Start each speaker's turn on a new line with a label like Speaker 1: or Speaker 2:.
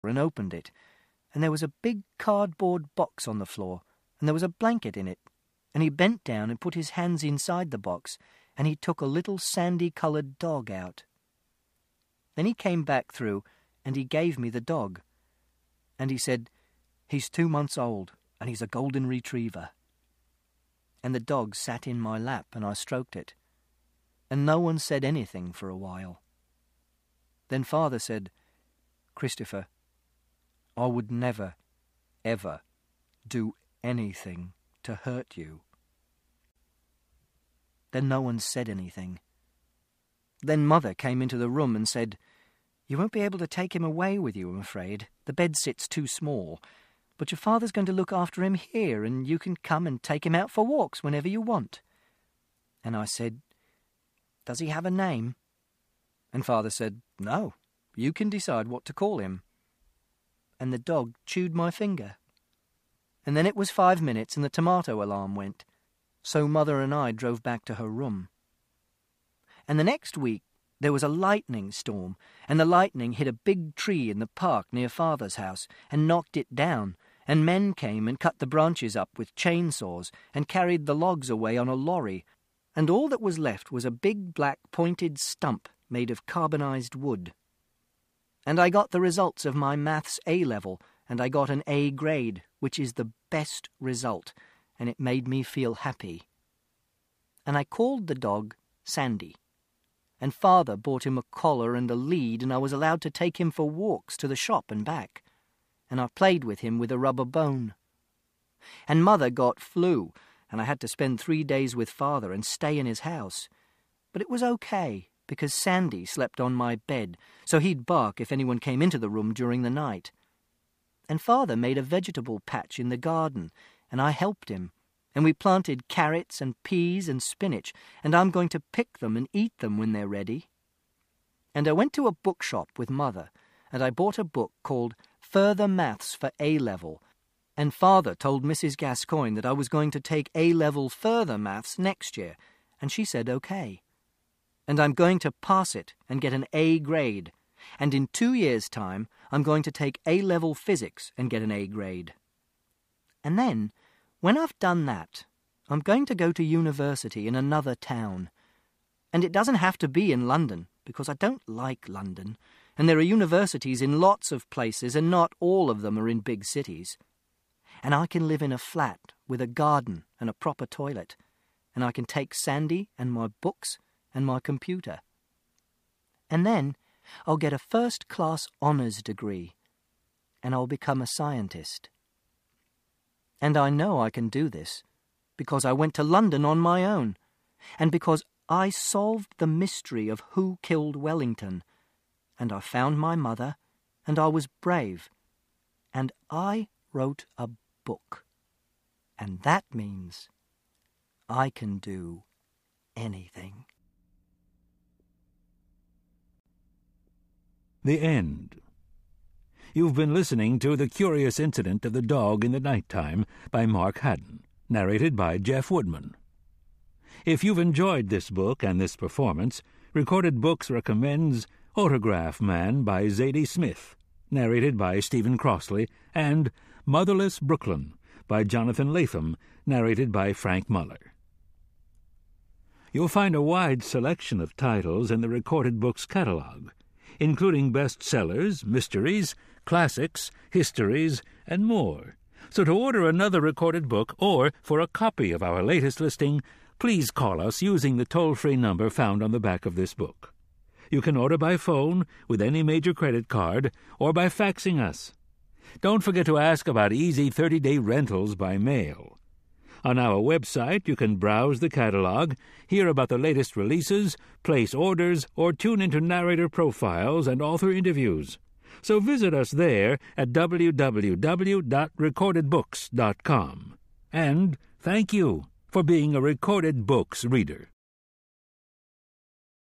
Speaker 1: and opened it, and there was a big cardboard box on the floor, and there was a blanket in it, and he bent down and put his hands inside the box, and he took a little sandy-coloured dog out. Then he came back through, and he gave me the dog, and he said, "He's 2 months old, and he's a golden retriever." And the dog sat in my lap, and I stroked it, and no one said anything for a while. Then Father said, "Christopher, I would never, ever do anything to hurt you." Then no one said anything. Then Mother came into the room and said, "You won't be able to take him away with you, I'm afraid. The bed-sit's too small. But your father's going to look after him here, and you can come and take him out for walks whenever you want." And I said, "Does he have a name?" And Father said, "No, you can decide what to call him." And the dog chewed my finger. And then it was 5 minutes and the tomato alarm went. So Mother and I drove back to her room. And the next week there was a lightning storm, and the lightning hit a big tree in the park near Father's house and knocked it down, and men came and cut the branches up with chainsaws and carried the logs away on a lorry, and all that was left was a big black pointed stump made of carbonized wood. And I got the results of my maths A-level, and I got an A grade, which is the best result, and it made me feel happy. And I called the dog Sandy. And Father bought him a collar and a lead, and I was allowed to take him for walks to the shop and back. And I played with him with a rubber bone. And Mother got flu, and I had to spend 3 days with Father and stay in his house. But it was okay, because Sandy slept on my bed, so he'd bark if anyone came into the room during the night. And Father made a vegetable patch in the garden, and I helped him. And we planted carrots and peas and spinach, and I'm going to pick them and eat them when they're ready. And I went to a bookshop with Mother, and I bought a book called Further Maths for A-Level, and Father told Mrs. Gascoigne that I was going to take A-Level Further Maths next year, and she said okay. And I'm going to pass it and get an A grade, and in 2 years' time I'm going to take A-Level Physics and get an A grade. And then, when I've done that, I'm going to go to university in another town. And it doesn't have to be in London, because I don't like London, and there are universities in lots of places, and not all of them are in big cities. And I can live in a flat with a garden and a proper toilet, and I can take Sandy and my books and my computer. And then I'll get a first-class honours degree, and I'll become a scientist. And I know I can do this, because I went to London on my own, and because I solved the mystery of who killed Wellington, and I found my mother, and I was brave, and I wrote a book. And that means I can do anything.
Speaker 2: The End. You've been listening to The Curious Incident of the Dog in the Nighttime by Mark Haddon, narrated by Jeff Woodman. If you've enjoyed this book and this performance, Recorded Books recommends Autograph Man by Zadie Smith, narrated by Stephen Crossley, and Motherless Brooklyn by Jonathan Latham, narrated by Frank Muller. You'll find a wide selection of titles in the Recorded Books catalog, including bestsellers, mysteries, classics, histories, and more. So to order another recorded book or for a copy of our latest listing, please call us using the toll-free number found on the back of this book. You can order by phone with any major credit card or by faxing us. Don't forget to ask about easy 30-day rentals by mail. On our website, you can browse the catalog, hear about the latest releases, place orders, or tune into narrator profiles and author interviews. So visit us there at www.recordedbooks.com. And thank you for being a Recorded Books reader.